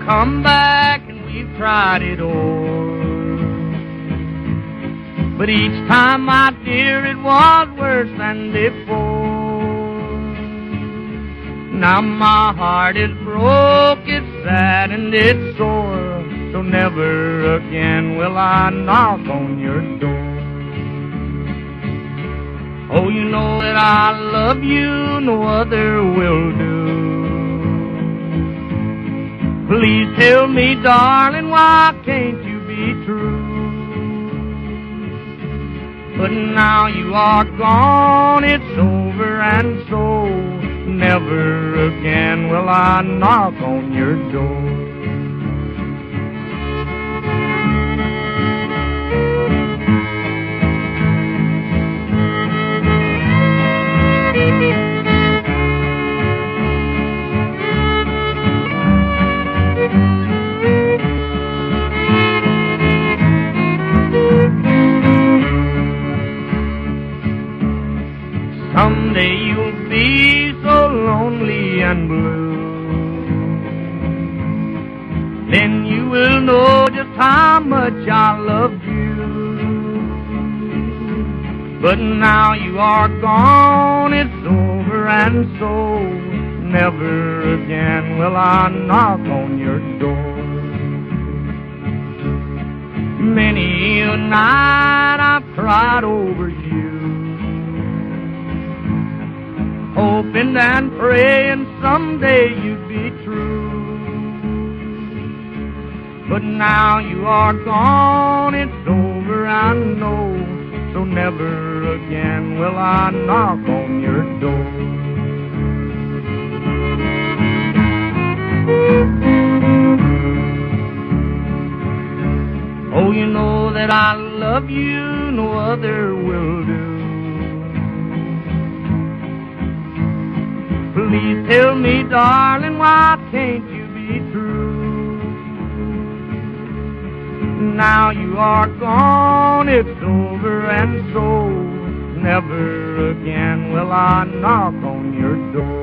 come back and we've tried it o'er. But each time, my dear, it was worse than before. Now my heart is broke, it's sad and it's sore, so never again will I knock on your door. Oh, you know that I love you, no other will do. Please tell me, darling, why can't you be true? But now you are gone, it's over and so never again will I knock on your door. Someday you'll be so lonely and blue. Then you will know just how much I love you. But now you are gone, it's over and so never again will I knock on your door. Many a night I've cried over you, hoping and praying someday you'd be true. But now you are gone, it's over, I know, so never again will I knock on your door. Oh, you know that I love you, no other will do. Please tell me, darling, why can't you be true? Now you are gone, it's over and so never again will I knock on your door.